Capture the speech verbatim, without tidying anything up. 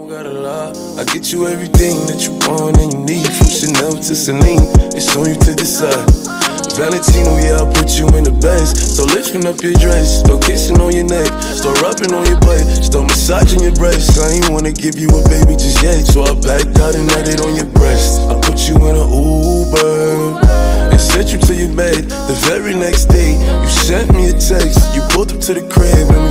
gotta lie. I get you everything that you want and you need. From Chanel to Celine, it's on you to decide. Valentino, yeah, I'll put you in the best. So lifting up your dress, start kissing on your neck, start rubbing on your butt, start massaging your breast. I ain't wanna give you a baby just yet, so I backed out and added on your breast. I put you in an Uber and sent you to your bed. The very next day, you sent me a text. You pulled up to the crib and